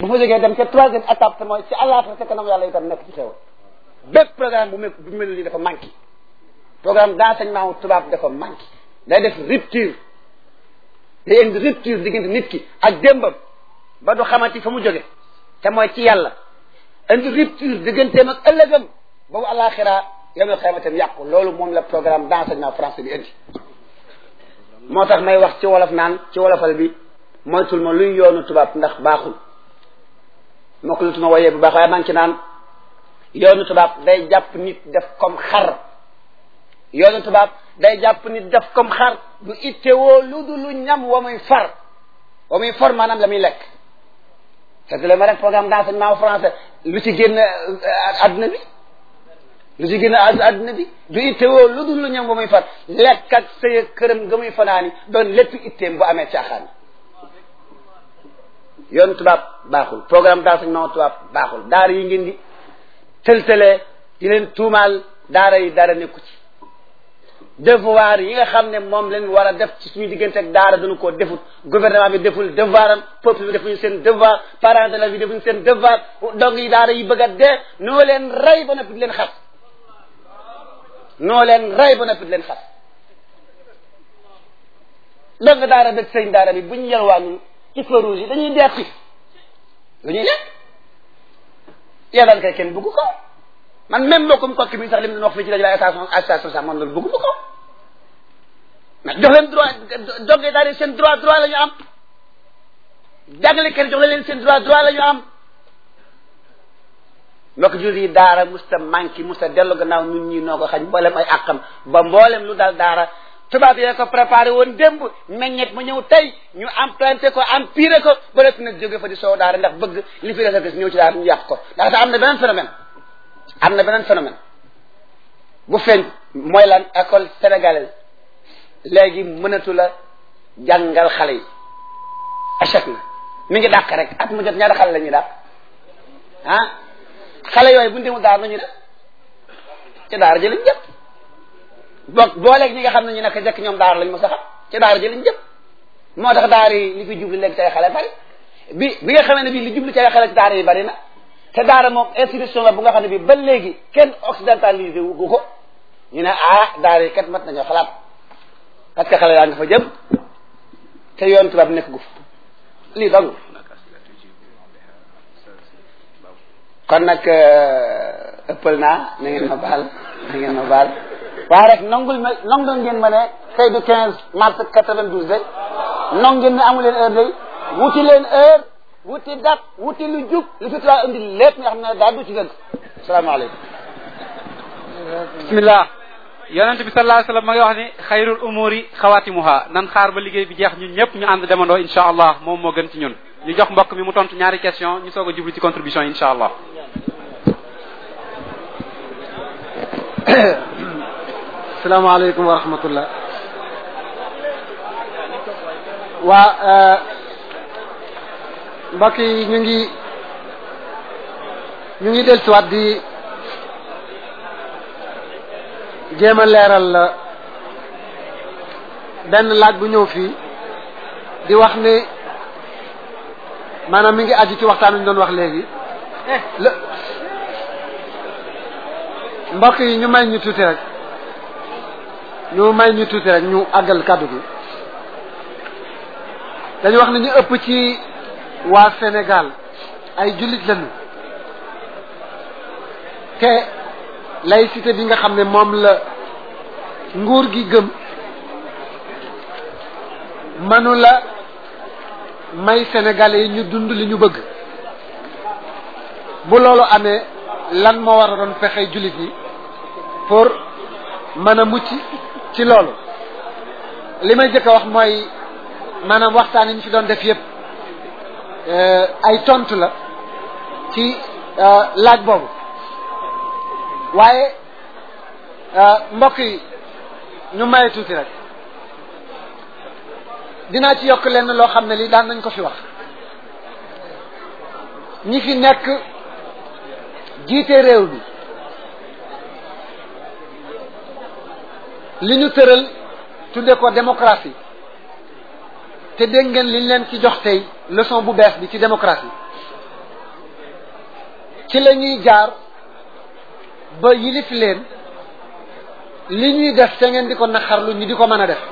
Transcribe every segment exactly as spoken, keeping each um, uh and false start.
bu fa jógee dem ca troisième étape te mooy ci àllaaxira ca kanam yàlla itam nekk ci xew bépp programme bu mel bu mel nii dafa manqué programme d'enseignement tubaab dafa manqué day def rupture day indi rupture diggante nit ki ak démbam ba du xamati fa mu jóge te mooy ci yàlla indi rupture digganteem ak ëllëgam boobu àllaaxira yow nga xayma tam yàqu loolu moom la programme d'enseignement français bi indi moo tax may wax ci wolof naan ci wolofal bi moytul ma luy yoonu tubaab ndax baaxul moo ko lu tuma woyee bu baax waaye maa ngi ci naan yoonu tubaab day jàpp nit def comme xar yoonu tubaab day jàpp nit def comme xar du ittewoo lu du lu ñam wa muy far wa muy for maanaam la muy lekk c'est le ma rek programme d'enseignement français lu ci génn adduna bi lu ci génn adduna bi du ittewoo lu dul lu ñam wa muy far lekk ak sëy ak këram nga muy fanaani doon lépp itteem bu amee caaxaan yoonu tubaab baaxul programme d'enseignement tubaab baaxul daara yi ngeen di tëltëlee di leen tuumaal daara yi dara nekku ci devoir yi nga xam ne moom leen war a def ci suñu diggante ak daara dañu koo defut gouvernement bi deful devoir am peuple bi defuñu seen devoir parents de la vie defuñu seen devoir dong yi daara yi bëgg a dee noo leen rey ba noppi di leen xas noo leen rey ba noppi di leen xas dong daara beg sëñ daara bi bu ñu yelwaanul ci feu rouge yi dañuy dee xiif lu ñuy lekk yàlla kay kenn bëgg ko man même mbokkum kokki mi sax li mu doon wax fii ci rajo station station sax man loolu bëggu ma ko mais jox leen droit dongee daal seen droit droit la ñu am jàngalekat jox leen seen droit droit la ñu am mbokk jur yi daara musta manqué musta dellu gannaaw ñun ñii noo ko xañ mboolem ay àqam ba mboolem lu dal daara tubaab yee ko préparé woon démb meññet ma ñëw tey ñu implanté ko empiré ko ba lépp nag jóge fa di soow daara ndax bëgg li fi des ñëw ci daara ñu yàq ko ndax am na beneen phénomène am na beneen phénomène bu feeñ mooy lan école sénégalaise léegi mënatu la jàngal xale yi échec na mi ngi dàq rek at mu jot ñaata xale la ñuy dàq ah xale yooyu bu ñu demul daara nañu def ci daara ji lañ jëpp boo booleeg ñi nga xam ne ñu nekk jekk ñoom daara lañ ma saxam ci daara ji lañ jëpp moo tax daara yi li fi jublu léegi tay xale bari bi bi nga xamee ne bii li jublu ci ay xale ci daara yi bari na te daara moom institution la bu nga xam ne bii ba léegi kenn occidentalisé wu ko ñu ne ah daara yi kat mat nañoo xalaat parce que xale yaa nga fa jëm te yoon tubaab nekk gu fa lii dong kon nag ëppal naa na ngeen ma baal na ngeen ma baal waaye rek nangul ma nangul ngeen ma ne tey du quinze mars quatre-vingt-douze de nong ngeen ne amu leen heure day wuti leen heure wuti dat wuti lu jub li fi tuwaa indi lépp nga xam ne daal du ci dëgg asalaamaaleykum bismillah yonent bi sallallahu alayhi wa sallam ma ngi wax ni xayrul umuri xawaatimuha nan xaar ba liggéey bi jeex ñun ñëpp ñu ànd demandoo insha allah moom moo gën ci ñun ñu jox mbokk mi mu tontu ñaari question ñu soog a jublu ci contribution yi insha allah asalaamaaleykum wa rahmatullah waa mbokk yi ñu ngi ñu ngi dellusiwaat di jéem a leeral benn laaj bu ñëw fii di wax ni maanaam mi ngi aju ci waxtaan wi ñu doon wax léegi la mbokk yi ñu may ñu tuuti rek ñu may ñu tuuti rek ñu àggal kàddu gi dañu wax ne ñu ëpp ci waa Sénégal ay jullit lañu te laïcité bi nga xam ne moom la nguur gi gëm mënu la may Sénégalais yi ñu dund li ñu bëgg bu loolu amee lan moo war a doon fexe jullit yi pour mën a mucc ci loolu li may jëkk a wax mooy maanaam waxtaan yi ñu fi doon def yépp ay tontu la ci laaj boobu waaye mbokk yi ñu maye tuuti rek dinaa ci yokk lenn loo xam ne li daan nañ ko fi wax ñi fi nekk jiite réew bi li ñu tëral tudde ko démocratie te dégg ngeen liñ leen ci jox tey leçon bu bees bi ci démocratie ci la ñuy jaar ba yilif leen li ñuy def te ngeen di ko naqarlu ñu di ko mën a def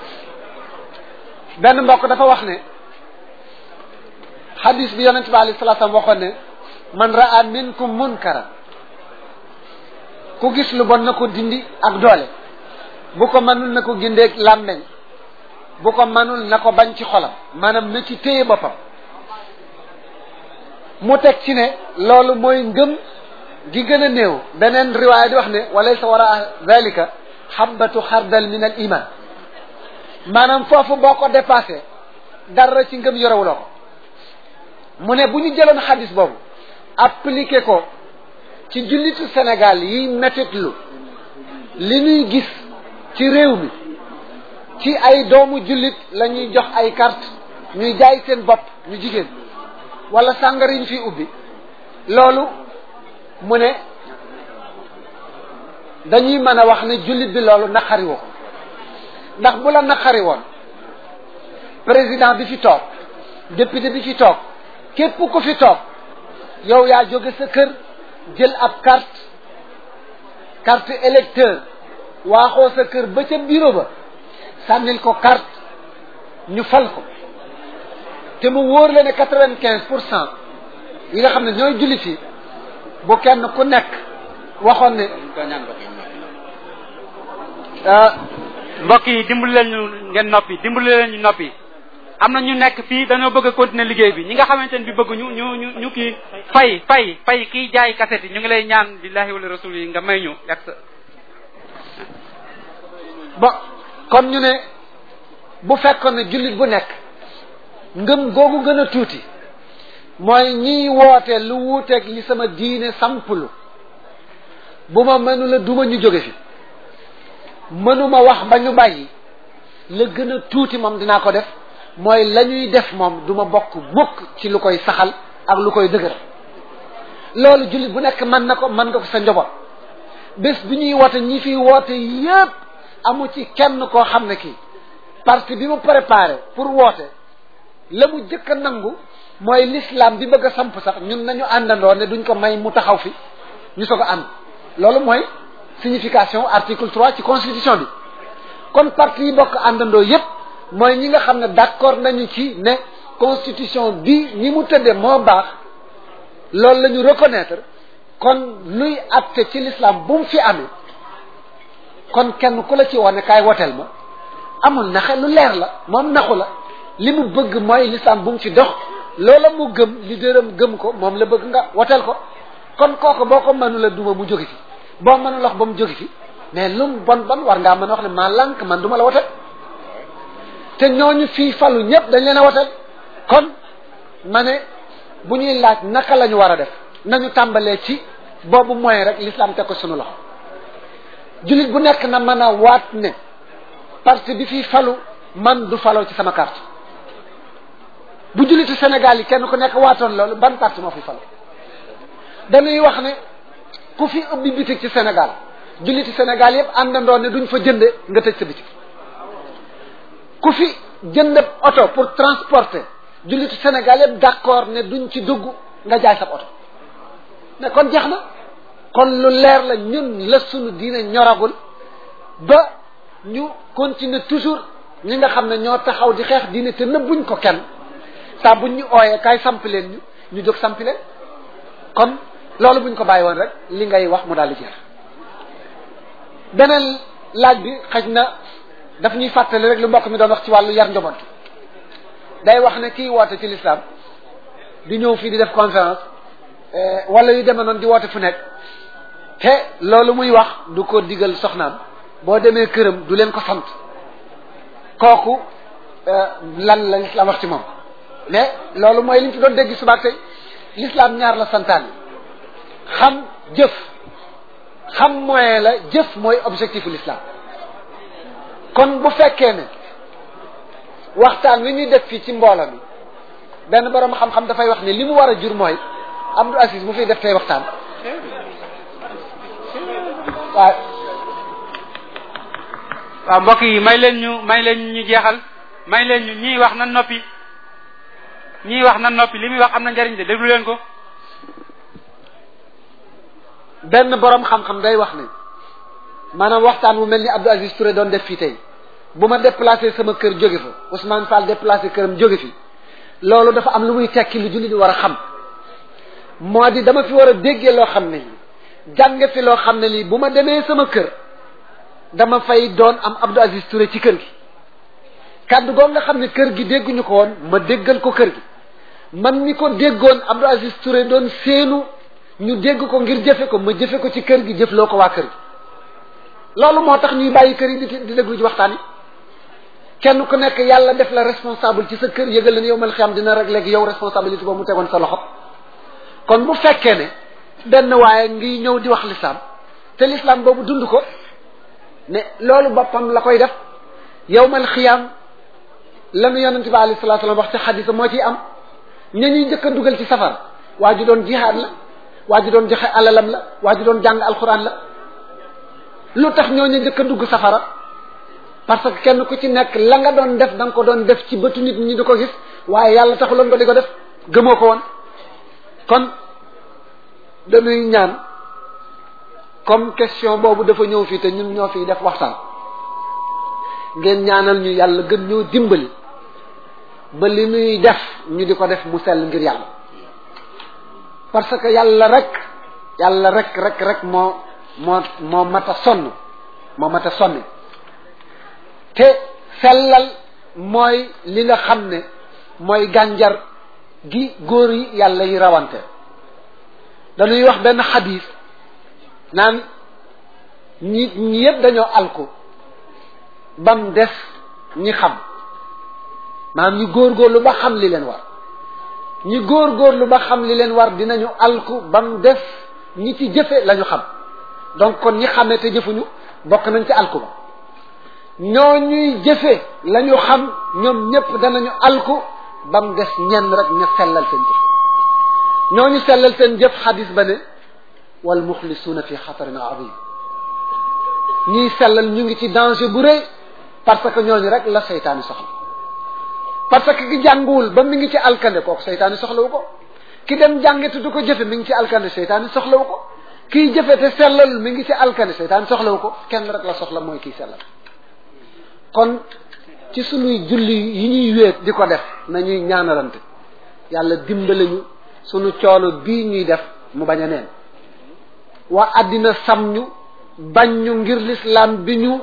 benn mbokk dafa wax ne xadis bi yonent bi alayhi salaatu salaam waxoon ne man raa minkum munkara ku gis lu bon na ko dindi ak doole bu ko mënul na ko gindeeg làmmeñ bu ko mënul na ko bañ ci xolam maanaam na ci téye boppam mu teg ci ne loolu mooy ngëm gi gën a néew beneen riwaaya di wax ne walaysa waraa zalika xabbatu xardal min al iman maanaam foofu boo ko dépassé dara ci ngëm yorewuloo ko mu ne bu ñu jëloon xadis boobu appliqué ko ci jullitu Sénégal yi mettitlu li ñuy gis ci réew mi ci ay doomu jullit la ñuy jox ay carte ñuy jaay seen bopp ñu jigéen wala sàngar yi ñu fiy ubbi loolu mu ne dañuy mën a wax ne jullit bi loolu naqari woo ndax bu la naqari woon président bi fi toog député bi fi toog képp ku fi toog yow yaa jóge sa kër jël ab carte carte électeur waaxoo sa kër ba ca bureau ba sànnil ko carte ñu fal ko te mu wóor la ne quatre-vingt-quinze pour cent yi nga xam ne ñooy julli fii bu kenn ku nekk waxoon ne mbokk yi dimbali leen ñu ngeen noppi dimbali leen ñu noppi am na ñu nekk fii dañoo bëgg a continuer liggéey bi ñi nga xamante ne bi bëgg ñu ñu ñu ñu kii fay fay fay kiy jaay cassette yi ñu ngi lay ñaan billahi wala rasul yi nga may ñu yàgg sa ba kon ñu ne bu fekkoon ne jullit bu nekk ngëm googu gën a tuuti mooy ñiy woote lu wuuteeg li sama diine samplu bu ma mënula duma ñu jóge fi mënuma wax ba ñu bàyyi la gën a tuuti moom dinaa ko def mooy la ñuy def moom duma bokk mukk ci lu koy saxal ak lu koy dëgër loolu jullit bu nekk mën na ko mën nga ko sa njaboot bés bi ñuy woote ñi fiy woote yépp amu ci kenn koo xam ne kii parti bi mu préparé pour woote la mu jëkk a nangu mooy l'islam bi bëgg a samp sax ñun nañu àndandoo ne duñ ko may mu taxaw fi ñu soog a ànd loolu mooy signification article trois ci constitution bi kon parti yi bokk àndandoo yépp mooy ñi nga xam ne d'accord nañu ci ne constitution bi ñi mu tëddee moo baax loolu la ñu reconnaître kon luy acte ci l'islam bu mu fi amee kon kenn ku la ci wane kaay woteel ma amul naxe lu leer la moom naxu la li mu bëgg mooy l'islam bu mu ci dox loola mu gëm leaderam gëm ko moom la bëgg nga woteel ko kon kooku boo ko mënula duma mu jóge fi boo mënul wax ba mu jóge fi mais lu mu bon bon war ngaa mën a wax ne maa lànk man duma la woteel te ñooñu fii falu ñëpp dañ leen a woteel kon ma ne bu ñuy laaj naka la ñu war a def nañu tàmbalee ci boobu moyen rek l'islam teg ko sunu loxo jullit bu nekk na mën a waat ne parti bi fii falu man du faloo ci sama carte bu jullitu Sénégal yi kenn ku nekk waatoon loolu ban parti moo fi falu dañuy wax ne ku fi ubbi bitik ci Sénégal jullitu Sénégal yëpp àndandoo ne duñ fa jënde nga tëj sa bitik ku fi jënd oto pour transporter jullitu Sénégal yëpp d'accord ne duñ ci dugg nga jaay sa oto mais kon jeex na kon lu leer la ñun la sunu diine ñoragul ba ñu continuer toujours ñi nga xam ne ñoo taxaw di xeex diine te nëbbuñ ko kenn saa buñ ñu ooyee kaay samp leen ñu ñu jóg sampi leen kon loolu buñ ko bàyyi woon rek li ngay wax mu daal di jeex beneen laaj bi xëj na daf ñuy fàttali rek lu mbokk mi doon wax ci wàllu yar njaboot day wax ne kii woote ci l'islam di ñëw fii di def conférence wala yu demee noonu di woote fu nekk te loolu muy wax du ko digal soxnaam boo demee këram du leen ko sant kooku lan la l'islam wax ci moom mais loolu mooy li ñu fi doon dégg subaak tey l'islam ñaar la santaan xam jëf xam moyen la jëf mooy objectifu l'islam kon bu fekkee ne waxtaan wi ñuy def fii ci mbooloo mi benn borom xam-xam dafay wax ne li mu war a jur mooy Abdou Aziz mu fiy def tey waxtaan waaw waaw mbokk yi may leen ñu may leen ñu jeexal may leen ñu ñii wax na noppi ñii wax na noppi li muy wax am na njariñ de déglu leen ko benn borom xam-xam day wax ne maanaam waxtaan wu mel ni Abdou Aziz Touré doon def fii tey bu ma déplacé sama kër jóge fa Ousmane Fall déplacé këram jóge fi loolu dafa am lu muy tekki lu jullit war a xam moo di dama fi war a déggee loo xam ne lii jànge fi loo xam ne lii bu ma demee sama kër dama fay doon am Abdou Aziz Touré ci kër gi kàddu goo nga xam ne kër gi dégguñu ko woon ma déggal ko kër gi man mi ko déggoon Abdou Aziz Touré doon séenu ñu dégg ko ngir jëfe ko ma jëfe ko ci kër gi jëfloo ko waa kër gi loolu moo tax ñuy bàyyi kër yi di di déglu ci waxtaan yi kenn ku nekk yàlla def la responsable ci sa kër yëgal leen yow mal xam dina rek léegi yow responsabilité boobu mu tegoon sa loxo kon bu fekkee ne benn waaye ngi ñëw di wax l'islam te l'islam boobu dund ko ne loolu boppam la koy def yow mal xiyaam la nu yonente bi alayhi salatu wasallam wax ci xadisa moo ciy am ña ñuy njëkk a dugal ci safara waa ji doon jihaad la waa ji doon joxe alalam la waa ji doon jàng alquran la lu tax ñooñu njëkk a dugg safara parce que kenn ku ci nekk la nga doon def da nga ko doon def ci bëtu nit ñi di ko gis waaye yàlla taxuloon nga di ko def gëmoo ko woon kon dañuy ñaan comme question boobu dafa ñëw fii te ñun ñoo fiy def waxtaan ngeen ñaanal ñu yàlla gën ñoo dimbali ba li nuy def ñu di ko def mu sell ngir yàlla parce que yàlla rek yàlla rek rek rek moo moo moo mat a sonn moo mat a sonni te sellal mooy li nga xam ne mooy gànjar gi góor yi yàlla yi rawante dañuy wax benn xadiis naan ñi ñi yëpp dañoo alku bam des ñi xam maanaam ñi góorgóorlu ba xam li leen war ñi góorgóorlu ba xam li leen war dinañu alku bam des ñi ci jëfe lañu xam donc kon ñi xamee te jëfuñu bokk nañ ci alku ba ñoo ñuy jëfe lañu xam ñoom ñëpp danañu alku bam des ñenn rek ña sellal seen jëf ñooñu sellal seen jëf xadis ba ne wal muxlisuuna fi xatarin azim ñiy sellal ñu ngi ci danger bu rëy parce que ñooñu rek la seytaani soxla parce que ki jànguwul ba mi ngi ci alkande kooku seytaani soxlawu ko ki dem jàngetu du ko jëfe mi ngi ci alkande seytaani soxlawu ko kiy jëfe te sellal mi ngi ci alkande seytaani soxlawu ko kenn rek la soxla mooy kiy sellal kon ci sunuy julli yi ñuy wéet di ko def nañuy ñaanalante yàlla dimbale ñu sunu coono bii ñuy def mu bañ a neen waa àddina sam ñu bañ ñu ngir l'islam bi ñu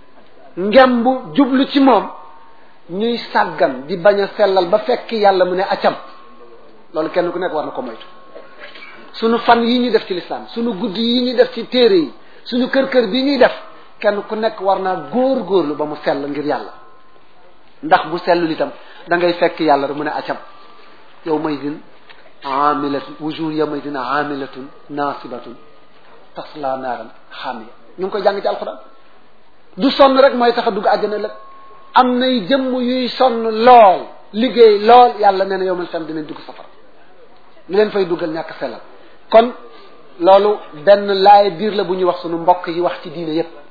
ngembu jublu ci moom ñuy sàggan di bañ a sellal ba fekk yàlla mu ne acam loolu kenn ku nekk war na ko moytu sunu fan yi ñuy def ci l'islam sunu guddi yi ñuy def ci téere yi sunu kër kër bi ñuy def kenn ku nekk war naa góor góorlu ba mu sell ngir yàlla ndax bu sellul itam da ngay fekk yàlla rek mu ne acam yow may din amilatun wujuh yow may din amilatun nasibatun tasla naaran xaamiya ñu ngi koy jàng ci alxuraan du sonn rek mooy tax a dugg àjjana la am nay jëmm yuy sonn lool liggéey lool yàlla nee na yow mal sam dinañ dugg safara li leen fay duggal ñàkk sellal kon loolu benn laay biir la bu ñuy wax sunu mbokk yi wax ci diine yépp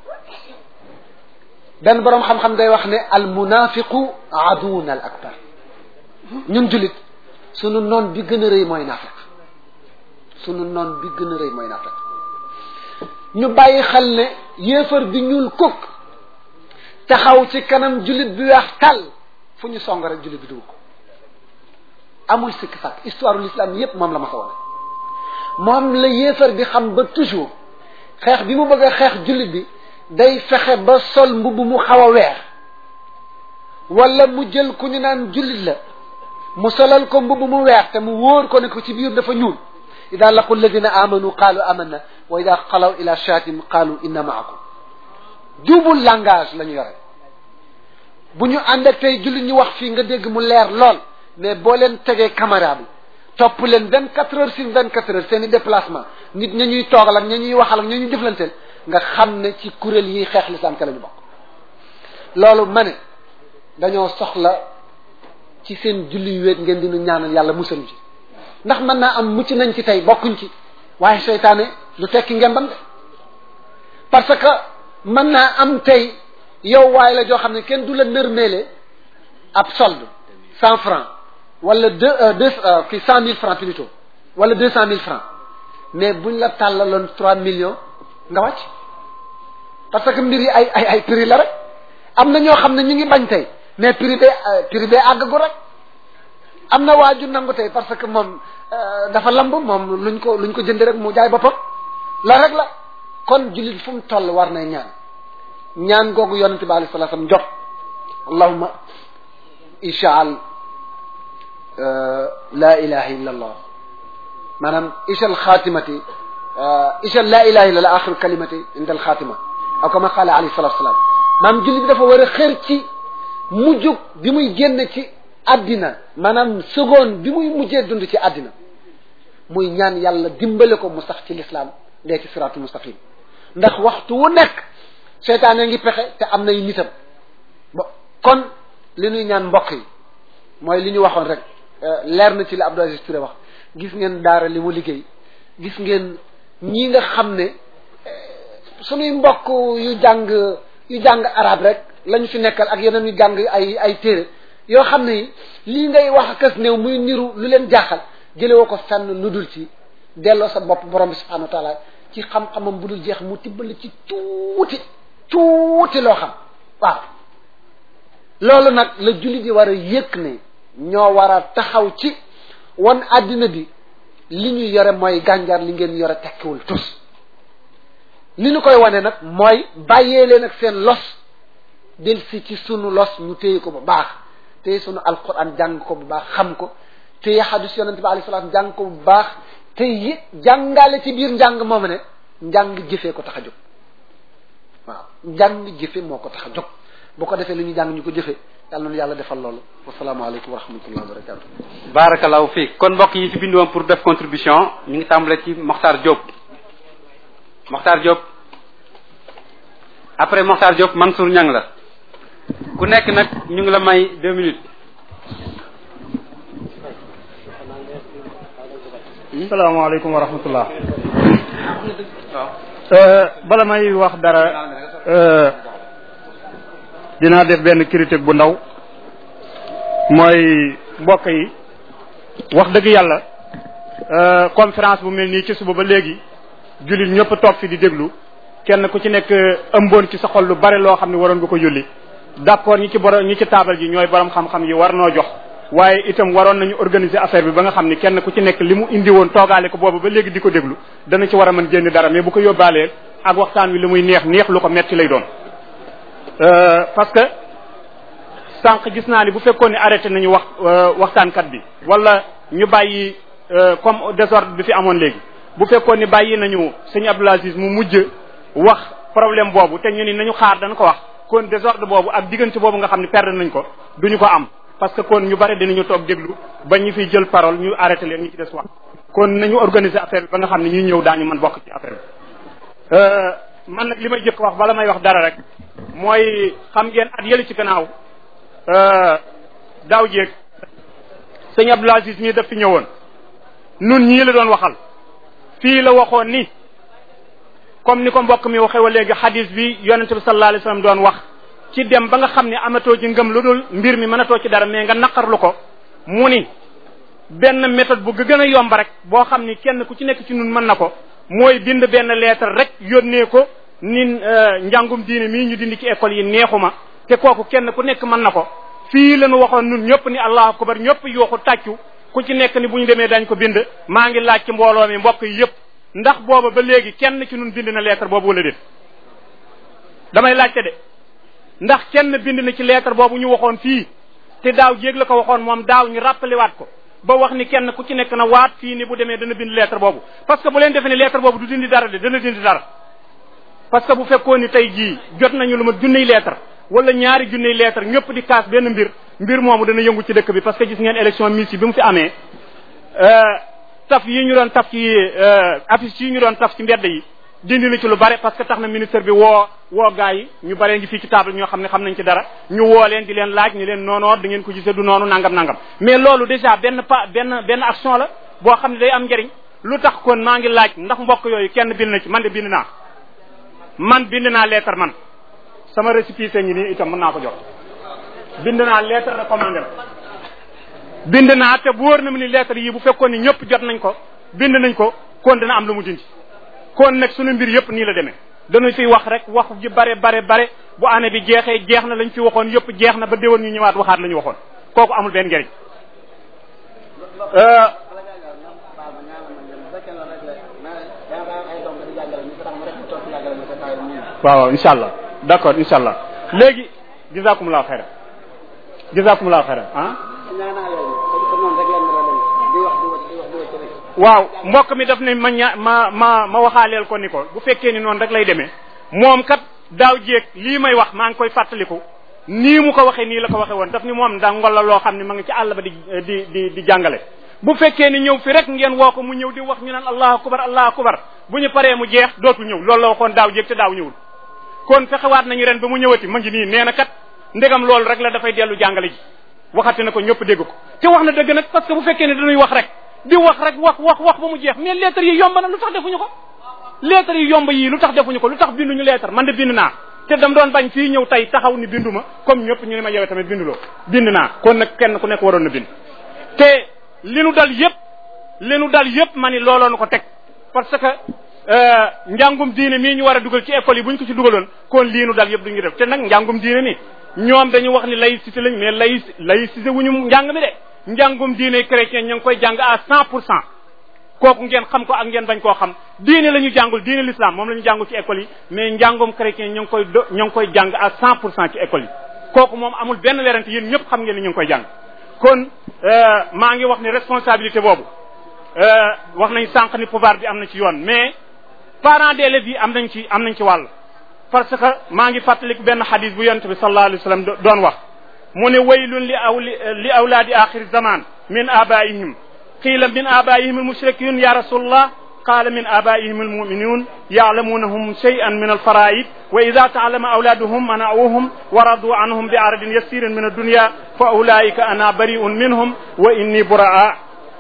benn boroom xam-xam day wax ne al munafiqu aduuna al akbar ñun jullit sunu noon bi gën a rëy mooy naafeq sunu noon bi gën a rëy mooy naafeq ñu bàyyi xel ne yéefar bi ñuul kukk taxaw ci kanam jullit bi weex tàll fu ñu song rek jullit bi dugg ko amul sikk sàkk histoire u l'islam yépp moom la ma sa wone moom la yéefar bi xam ba toujours xeex bi mu bëgg a xeex jullit bi day fexe ba sol mbubb mu xaw a weex wala mu jël ku ñu naan jullit la mu solal ko mbubb mu weex te mu wóor ko ne ko ci biir dafa ñuul ida laqu alladina amanu qaalu amanna wa ida xalaw ila shatim qaalu inna maakum double langage la ñu yore bu ñu ànd ak tey jullit ñu wax fii nga dégg mu leer lool mais boo leen tegee caméra bi topp leen vingt quatre heures sur vingt quatre heures seen i déplacement nit ña ñuy toogal ak ña ñuy waxal ak ña ñuy jëflanteel nga xam ne ci kuréel yi xeex lislaam ca la ñu bokk loolu ma ne dañoo soxla ci seen julli yu wéet ngeen dinu ñaanal yàlla musal ci ndax mën naa am mucc nañ ci tey bokkuñ ci waaye seytaane du tekki ngembam de parce que mën naa am tey yow waaye la joo xam ne kenn du la nërmeele ab solde cent francs wala deux deux kii cent mille francs plutôt wala deux cent mille francs mais buñ la tàllaloon trois millions nga wàcc parce que mbir yi ay ay ay prix la rek am na ñoo xam ne ñu ngi bañ tey mais prix bee prix bee àggagu rek am na waaju nangu tey parce que moom dafa lamb moom luñ ko luñ ko jënd rek mu jaay boppam la rek la kon jullit fu mu toll war nay ñaan ñaan googu yonente bi alayhi salaam jox allahumma ishaal la ilaha illa allah maanaam ishal xaatimati ishal la ilaha illa allah axir kalimati inda al xaatima aw kama qaala alayhi salatu wasalaam maanaam jullit bi dafa war a xër ci mujjug bi muy génn ci àddina maanaam seconde bi muy mujjee dund ci àddina muy ñaan yàlla dimbale ko mu sax ci lislaam dee ci siraatul mustaqim ndax waxtu wu nekk seytaane ngi pexe te am nay nitam bo kon li ñuy ñaan mbokk yi mooy li ñu waxoon rek leer na ci li Abdou Aziz Touré wax gis ngeen daara li mu liggéey gis ngeen ñi nga xam ne suñuy mbokk yu jàng yu jàng arab rek lañu fi nekkal ak yeneen yu jàng ay ay téere yoo xam ne lii ngay wax kës néew muy niru lu leen jaaxal jëlewoo ko fenn lu dul ci delloo sa bopp borom bi subhanahu wa taala ci xam-xamam bu dul jeex mu tibbali ci tuuti tuuti loo xam waaw loolu nag la jullit yi war a yëg ne ñoo war a taxaw ci wan àddina bi li ñu yore mooy gànjar li ngeen yore tekkiwul tus li ñu koy wane nag mooy bàyyee leen ak seen los del si ci sunu los ñu téye ko bu baax téye sunu alquran jàng ko bu baax xam ko téye hadis yonente bi alayhi salaam jàng ko bu baax te it jàngale ci biir njàng moom ne njàng jëfee ko tax a jóg waaw njàng jëfe moo ko tax a jóg bu ko defee li ñu jàng ñu ko jëfe yàlla na yàlla defal loolu wasalaamaaleykum wa rahmatullahi wa barakatu barakallahu fiik kon mbokk yi fi bindu woon pour def contribution ñu ngi tàmbale ci Mokhtar Diop Mokhtar Diop après Mokhtar Diop Mansour Niang la ku nekk nag ñu ngi la may deux minutes. salaamaaleykum wa rahmatullah. bala may wax dara dinaa def benn critique bu ndaw mooy mbokk yi wax dëgg yàlla conférence bu mel nii ci suba ba léegi jullit ñëpp toog fi di déglu kenn ku ci nekk ëmboon ci sa xol lu bare loo xam ne waroon nga ko yulli d'accord ñi ci borom ñi ci taabal ji ñooy borom xam-xam yi war noo jox waaye itam waroon nañu organiser affaire bi ba nga xam ni kenn ku ci nekk li mu indi woon toogaale ko boobu ba léegi di ko déglu dana ci war a mën génn dara mais bu ko yóbbaalee ak waxtaan wi li muy neex neex lu ko metti lay doon parce que sànq gis naa ni bu fekkoon ne arrêté nañu wax waxtaankat bi wala ñu bàyyi comme désordre bi fi amoon léegi bu fekkoon ni bàyyi nañu sëñ Abdoul Aziz mu mujj wax problème boobu te ñu ni nañu xaar dana ko wax kon désordre boobu ak diggante boobu nga xam ne perdre nañ ko duñu ko am parce que kon ñu bari dinañu toog déglu ba ñu fiy jël parole ñu arrêté leen ñu ci des wax kon nañu organiser affaire bi ba nga xam ne ñuy ñëw daañu mën bokk ci affaire bi man nag li may jëkk wax bala may wax dara rek mooy xam ngeen at yële ci gannaaw daaw jéeg sëñ Abdoul Aziz mii daf fi ñëwoon nun ñii la doon waxal fii la waxoon ni comme ni ko mbokk mi waxee wa léegi hadis bi yonente bi sallallahu alayhi wasallam doon wax ci dem ba nga xam ne amatoo ci ngëm lu dul mbir mi mënatoo ci dara mais nga naqarlu ko mu ni benn méthode bu gën a yomb rek boo xam ni kenn ku ci nekk ci nun mën na ko mooy bind benn lettre rek yónnee ko ni njàngum diine mii ñu dindi ci école yi neexuma te kooku kenn ku nekk mën na ko fii la ñu waxoon nun ñëpp ni allahu akbar ñëpp yooxu tàccu ku ci nekk ni bu ñu demee dañ ko bind maa ngi laaj ci mbooloo mi mbokk yi yëpp ndax booba ba léegi kenn ci nun bind na lettre boobu wala déet damay laajte de ndax kenn bind na ci lettre boobu ñu waxoon fii te daaw jéeg la ko waxoon moom daaw ñu rappelé waat ko ba wax ni kenn ku ci nekk na waat fii ni bu demee dana bind lettre boobu parce que bu leen defee ne lettre boobu du dindi dara de dana dindi dara parce que bu fekkoon ni tey jii jot nañu lu ma junniy lettre wala ñaari junniy lettre ñëpp di kaas benn mbir mbir moomu dana yëngu ci dëkk bi parce que gis ngeen élection miss yi bi mu fi amee taf yi ñu doon taf ci affiche yi ñu doon taf ci mbedd yi dindi na ci lu bare parce que tax na ministre bi woo woo gaa yi ñu bare ngi fii ci table ñoo xam ne xam nañ ci dara ñu woo leen di leen laaj ni leen noonoo da ngeen ko gisee du noonu nangam nangam mais loolu déjà benn pa benn benn action la boo xam ne day am njëriñ lu tax kon maa ngi laaj ndax mbokk yooyu kenn bind na ci man de bind naa man bind naa lettre man sama récépissé ngi nii itam mën naa ko jox bind naa lettre recommandé bind naa te bu wóor na mu ni lettre yi bu fekkoon ni ñëpp jot nañ ko bind nañ ko kon dana am lu mu dindi kon nag sunu mbir yëpp nii la demee dañu fiy wax rek wax ji bare bare bare bu année bi jeexee jeex na lañ fi waxoon yëpp jeex na ba déwoon ñu ñëwaat waxaat la ñu waxoon kooku amul benn njëriñ waaw incha allah d'accord incha allah léegi jazakumullahu xayran jazakumullahu xayran ah waaw mbokk mi daf ne ma ña ma ma ma waxaaleel ko ni ko bu fekkee ni noonu rek lay demee moom kat daaw jéeg lii may wax maa ngi koy fàttaliku nii mu ko waxee nii la ko waxee woon daf ni moom da ngol la loo xam ne ma ngi ci àll ba di di di di jàngale bu fekkee ni ñëw fi rek ngeen woo ko mu ñëw di wax ñu naan allahu akbar allahu akbar bu ñu paree mu jeex dootul ñëw loolu la waxoon daaw jéeg te daaw ñëwul kon fexewaat nañu ren ba mu ñëwati ma ngi nii nee na kat ndegam loolu rek la dafay dellu jàngale ji waxati na ko ñëpp dégg ko te wax na dëgg nag parce que bu fekkee ne dañuy wax rek di wax rek wax wax wax ba mu jeex mais lettres yi yomb na lu tax defuñu ko lettres yi yomb yi lu tax defuñu ko lu tax binduñu lettre man de bind naa te dam doon bañ fii ñëw tey taxaw ni binduma comme ñëpp ñu ne ma yow tamit binduloo bind naa kon nag kenn ku nekk waroon na bind te li nu dal yëpp li nu dal yëpp ma ni looloo nu ko teg parce que njàngum diine mii ñu war a dugal ci école yi bu ñu ko ci dugaloon kon lii nu dal yëpp duñu def te nag njàngum diine mi ñoom dañu wax ni laïcité lañ mais laïc laïcité wuñu njàng mi de njàngum diine chrétien ñu ngi koy jàng à cent pour cent kooku ngeen xam ko ak ngeen bañ koo xam diine la ñu jàngul diine l'islam moom la ñu jàngul ci école yi mais njàngum chrétien ñu ngi koy do ñu ngi koy jàng à cent pour cent ci école yi kooku moom amul benn werante yéen ñëpp xam ngeen ni ñu ngi koy jàng kon maa ngi wax ni responsabilité boobu wax nañ sànq ni pouvoir bi am na ci yoon mais parents d'élèves yi am nañ ci am nañ ci wàll parce que maa ngi fàttaliku benn xadis bu yonent bi sallallahu alayhi wa sallam doon wax mu ne waylun li aw li awlaadi axiri zaman min abaihim qiila min abaihim almushrikun ya rasulullah qala min abaihim almuminun ya'lamunahum shay'an min alfaraid wa idha ta'allama awladuhum mana'uhum wa radu anhum bi aradin yasirin min ad-dunya fa ulaika ana bari'un minhum wa inni bura'a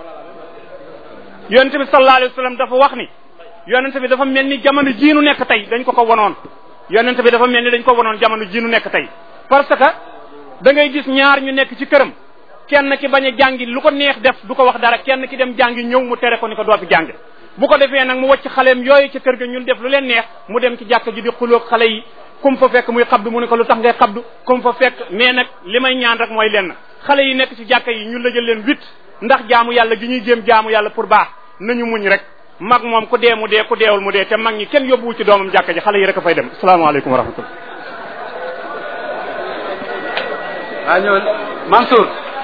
yonent bi sallallahu alayhi wa sallam dafa wax ni yonent bi dafa mel ni jamono jiinu nekk tey dañ ko ko wonoon yonent bi dafa mel ni dañ ko wonoon jamono jiinu nekk tey parce que da ngay gis ñaar ñu nekk ci këram kenn ki bañ a jàngi lu ko neex def du ko wax dara kenn ki dem jàngi ñëw mu tere ko ni ko doo fi jàngi bu ko defee nag mu wacc xaleem yooyu ci kër ga ñun def lu leen neex mu dem ci jàkk ji di xuloog xale yi kum fa fekk muy xabdu mu ne ko lu tax ngay xabdu kum fa fekk mais nag li may ñaan rek mooy lenn xale yi nekk ci jàkk yi ñun la jël leen huit ndax jaamu yàlla gi ñuy jéem jaamu yàlla pour baax nañu muñ rek mag moom ku dee mu dee ku deewul mu dee te mag ñi kenn yóbbuwu ci doomam jàkk ji xale yi rek a fay dem asalaamaaleykum wa rahmatullah waa ñëwal Mansour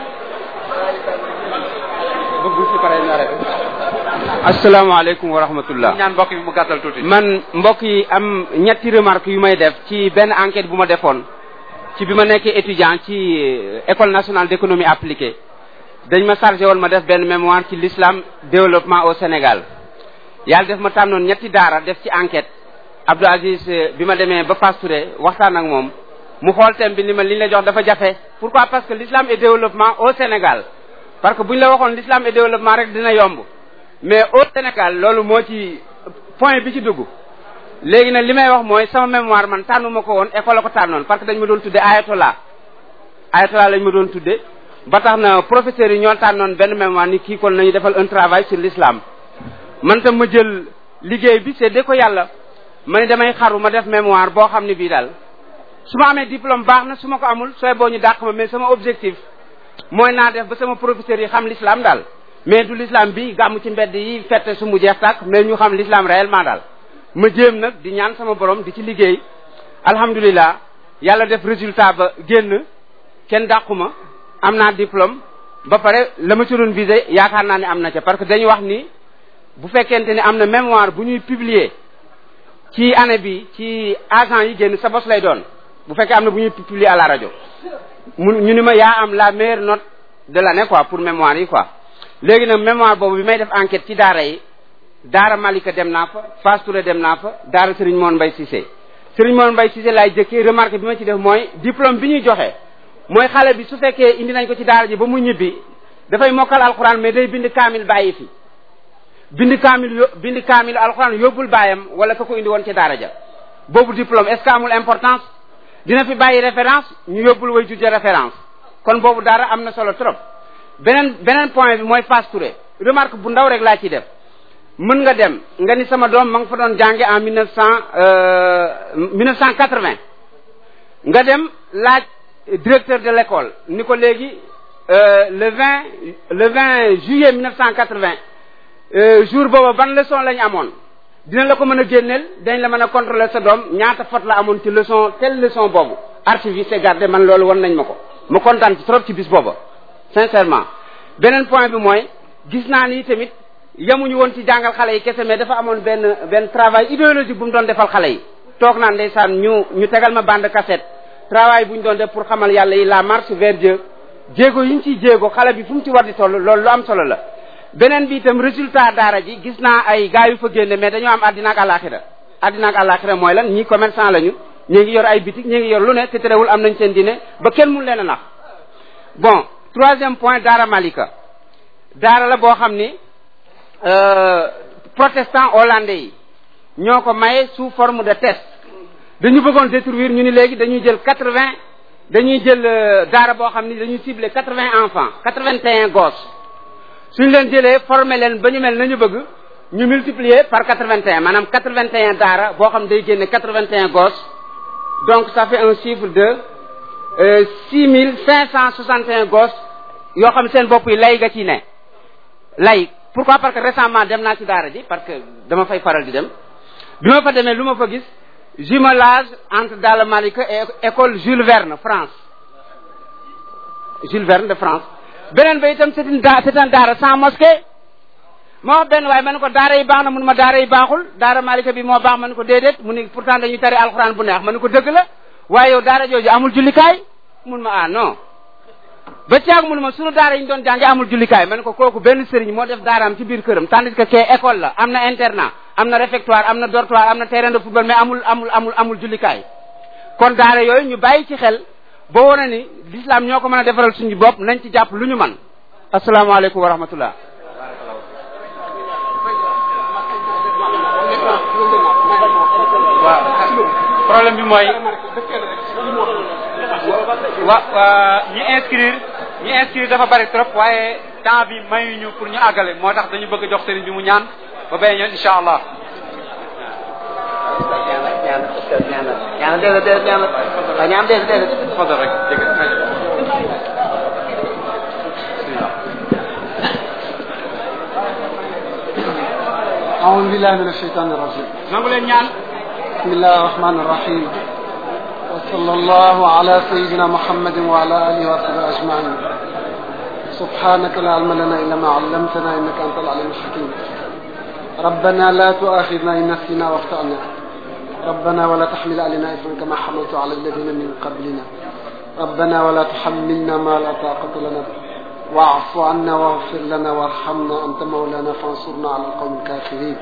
bëgg ci pare na rek asalaamaaleykum wa rahmatullah ñaan mbokk bi mu gàttal tuuti man mbokk yi am ñetti remarque yu may def ci benn enquête bu ma defoon ci bi ma nekkee étudiant ci école nationale d'économie appliquée dañ ma chargé woon ma def benn mémoire ci l'islam développement au Sénégal yàlla def ma tànnoon ñetti daara def ci enquête Abdou Aziz bi ma demee ba Fass Touré waxtaan ak moom mu xool thème bi ni ma li ñu la jox dafa jafe pourquoi parce que l'islam et développement au Sénégal parce que bu ñu la waxoon l'islam et développement rek dina yomb mais au Sénégal loolu moo ci point bi ci dugg léegi nag li may wax mooy sama mémoire man tànnuma ko woon école la ko tànnoon parce que dañ ma doon tudde ayatollah ayatollah lañ ma doon tudde ba tax na professeurs yi ñoo tànnoon benn mémoire ni kii kon nañu defal un travail sur l'islam man tam ma jël liggéey bi c'est de ko yàlla ma ne damay xaru ma def mémoire boo xam ne bii daal su ma amee diplôme baax na su ma ko amul sooy boo ñu dàq ma mais sama objectif mooy naa def ba sama professeurs yi xam l'islam daal mais du l'islam bi gàmmu ci mbedd yi fette su mu jeex tàkk mais ñu xam l'islam réellement daal ma jéem nag di ñaan sama borom di ci liggéey alhamdulilah yàlla def résultat ba génn kenn dàquma am naa diplôme ba pare la ma ci doon visé yaakaar naa ne am na ca parce que dañu wax ni bu fekkente ni am na mémoire bu ñuy publier ci année bi ci agent yi génn sa bos lay doon bu fekkee am na bu ñuy publier à la rajo mu ñu ni ma yaa am la meilleure note de l'année quoi pour mémoire yi quoi léegi nag mémoire boobu bi may def enquête ci daara yi daara Malika dem naa fa Fass Touré dem naa fa daara Serigne Moon Mbay Cissé Serigne Moon Mbay Cissé laay jëkkee remarque bi ma ci def mooy diplôme bi ñuy joxe mooy xale bi su fekkee indi nañ ko ci daara ji ba mu ñibbi dafay mokkal alxuraan mais day bind kaamil bàyyi fi bind kaamil yo bind kaamil alxuraan yóbbul baayam wala ka ko indi woon ci daara ja boobu diplôme est-ce que amul importance dina fi bàyyi référence ñu yóbbul way jur ja référence kon boobu daara am na solo trop beneen beneen point bi mooy Fass Touré remarque bu ndaw rek laa ciy def mën nga dem nga ni sama doom ma nga fa doon jànge en mille neuf cent mille neuf cent quatre-vingt nga dem laaj directeur de l'école ni ko léegi le vingt le vingt juillet mille neuf cent quatre-vingt jour booba ban leçon lañ amoon dina la ko mën a génneel dañ la mën a contrôler sa doom ñaata faute la amoon ci leçon telle leçon boobu archive yi c'est gardé man loolu wan nañ ma ko ma kontaan ci trop ci bis booba sincèrement. beneen point bi mooy gis naa ni tamit yamuñu woon ci jàngal xale yi kese mais dafa amoon benn benn travail idéologique bu mu doon defal xale yi toog naan ndeysaan ñu ñu tegal ma bande cassette travail bu ñu doon def pour xamal yàlla yi la marche vers Dieu jéego yi ñu ciy jéego xale bi fu mu ci war di toll loolu lu am solo la. beneen bi itam résultat daara ji gis naa ay gars yu fa génne mais dañoo am àddina ak àllaaxira àddina ak àllaaxira mooy lan ñii commerçant lañu ñi ngi yor ay bitik ñi ngi yor lu ne te terewul am nañ seen diine ba kenn mun leen a nax. bon troisième point daara Malika daara la boo xam ni protestant hollandais yi ñoo ko maye sous forme de test dañu bëggoon détruire ñu ni léegi dañuy jël quatre-vingts dañuy jël daara boo xam ni dañuy cibler quatre-vingts enfants quatre-vingt-un gosses suñu leen jëlee former leen ba ñu mel nañu bëgg ñu multiplier par quatre-vingt-un maanaam quatre-vingt-un daara boo xam day génne quatre-vingt-un gosses donc ça fait un chiffre de euh, six mille cinq cent soixante et un gosses yoo xam seen bopp yi lay ga ci ne lay pourquoi parce que récemment dem naa ci daara ji parce que dama fay faral di dem bi ma fa demee lu ma fa gis jumelage entre Daara Malika et école Jules Verne France Jules Verne de France beneen ba itam c'est une da c'est un daara sans mosquée moo wax benn waaye ma ne ko daara yi baax na mun ma daara yi baaxul Daara Malika bi moo baax ma ne ko déedéet mu ni pourtant dañuy tari alxuraan bu neex ma ne ko dëgg la waaye yow daara jooju amul jullikaay mun ma ah non ba caag mun ma sunu daara yi ñu doon jànge amul jullikaay ma ne ko kooku benn sëriñ moo def daaraam ci biir këram tandis que kee école la am na internat am na réfectoire am na dortoir am na terrain de football mais amul amul amul amul jullikaay kon daara yooyu ñu bàyyi ci xel boo wane ni l'islam ñoo ko mën a defaral suñu bopp nañ ci jàpp lu ñu man asalaamaaleykum wa rahmatullah waaw problème bi mooy wa ñi inscrire ñi inscrire dafa bari trop waaye temps bi mayuñu pour ñu àggale moo tax dañu bëgg a jox sëriñ bi mu ñaan ba bay ñoon insha allah ñaan dégg dégg ñaan ñaan dégg dégg fadal rek dégg أعوذ بالله من الشيطان الرجيم بسم الله الرحمن الرحيم وصلى الله على سيدنا محمد وعلى آله وصحبه أجمعين سبحانك لا علم لنا إلا ما علمتنا إنك أنت العليم الحكيم ربنا لا تؤاخذنا إن نسينا واخطأنا ربنا ولا تحمل علينا إثما كما حملت على الذين من قبلنا ربنا ولا تحملنا ما لا طاقة لنا واعف عنا واغفر لنا وارحمنا أنت مولانا فانصرنا على القوم الكافرين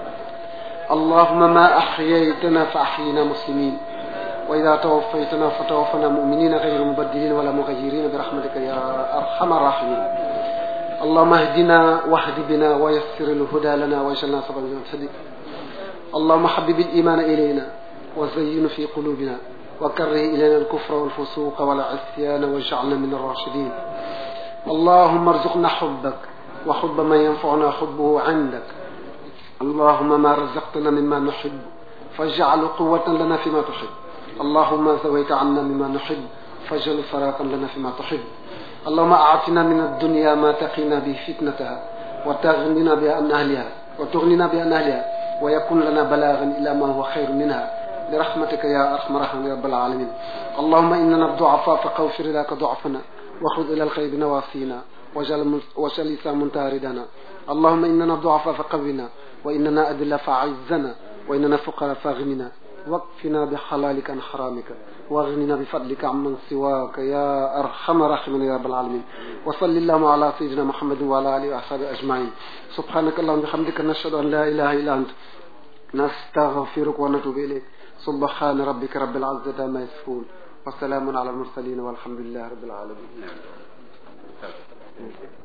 اللهم ما أحييتنا فأحينا مسلمين وإذا توفيتنا فتوفنا مؤمنين غير مبدلين ولا مغيرين برحمتك يا أرحم الراحمين اللهم اهدنا واهد بنا ويسر الهدى لنا واجعلنا سببا للهدى اللهم حبب الإيمان إلينا وزين في قلوبنا وكره إلينا الكفر والفسوق والعصيان واجعلنا من الراشدين اللهم ارزقنا حبك وحب من ينفعنا حبه عندك اللهم ما رزقتنا مما نحب فاجعل قوة لنا فيما تحب اللهم زويت عنا مما نحب فاجعل فراقا لنا فيما تحب اللهم أعطنا من الدنيا ما تقينا به فتنتها وتغننا بها عن أهلها وتغننا بها عن أهلها ويكون لنا بلاغا إلى ما هو خير منها برحمتك يا أرحم الراحمين يا رب العالمين اللهم إننا الضعفاء فاغفر لك ضعفنا وخذ إلى الخير نواصينا وجل لسان منتهردنا اللهم إننا ضعفاء فقونا وإننا أذل فأعزنا وإننا فقراء فاغننا واكفنا بحلالك عن حرامك واغننا بفضلك عمن سواك يا أرحم الراحمين يا رب العالمين وصل اللهم على سيدنا محمد وعلى آله وصحبه أجمعين سبحانك اللهم وبحمدك نشهد أن لا إله إلا أنت نستغفرك ونتوب إليك سبحان ربك رب العزة عما يصفون وسلام على المرسلين والحمد لله رب العالمين